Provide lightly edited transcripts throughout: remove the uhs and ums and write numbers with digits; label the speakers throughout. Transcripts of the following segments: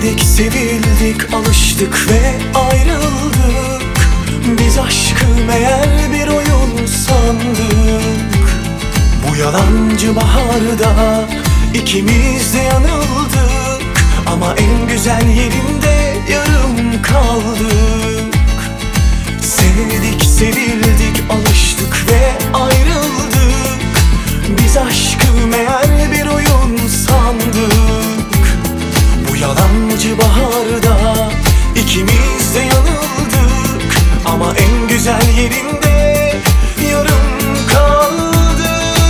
Speaker 1: Sevildik, alıştık ve ayrıldık. Biz aşkı meğer bir oyun sandık. Bu yalancı baharda ikimiz de yanıldık. Ama en güzel yerinde yarım kaldık. Sevdik, sevildik, alıştık ve ayrıldık. Biz aşkı meğer bir oyun sandık. Bu yalancı baharda ikimiz de yanıldık. Ama en güzel yerinde yarım kaldık.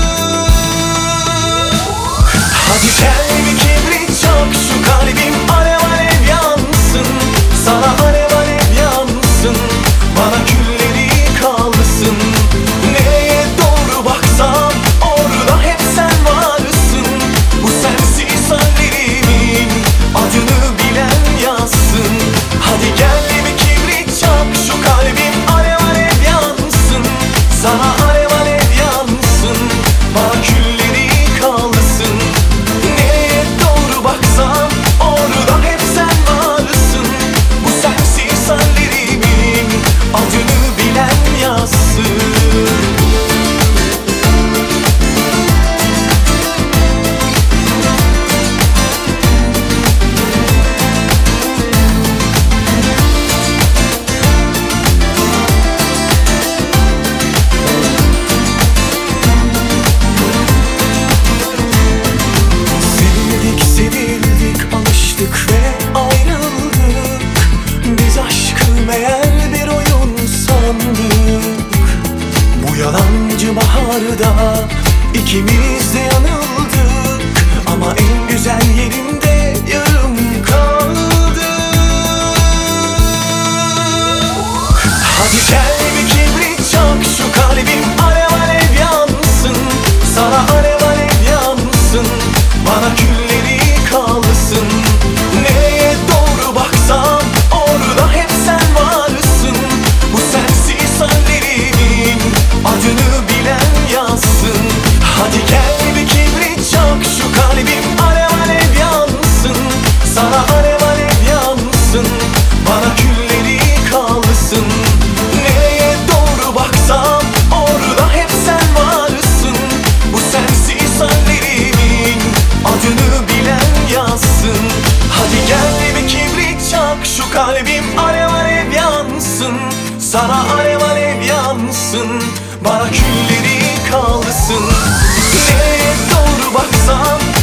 Speaker 1: Hadi gel bir kibrit çak, şu kalbim alev alev yansın. Sana alev alev yansın, bana külleri kalsın. Nereye doğru baksam orada hep sen varsın. Bu sensiz hallerimin adını bilen yazsın. Hadi gel bir kibrit çak, şu kalbim alev alev yansın. Sana alev alev yansın, bana külleri kalsın. Nereye doğru baksam orada hep sen varsın. Bu sensiz hallerimin adını bilen yazsın. Sevildik, alıştık ve ayrıldık. Biz aşkı meğer bir oyun sandık. Bu yalancı baharda ikimiz de yanıldık. Ama en güzel yerinde yarım kaldık. Hadi gel bir kibrit çak, şu kalbim alev alev yansın. Sana alev alev yansın, bana külleri kalsın. Nereye doğru baksam orada hep sen varsın. Bu sensiz hallerimin adını bilen yazsın. Hadi gel bir kibrit çak, şu kalbim alev alev yansın. Sana alev alev yansın, bana külleri kalsın. Nereye doğru baksam orada hep sen varsın. Bu sensiz hallerimin adını bilen yazsın. Hadi gel bir kibrit çak, şu kalbim alev alev yansın. Sana alev alev yansın, bana külleri kalsın. Nereye doğru baksam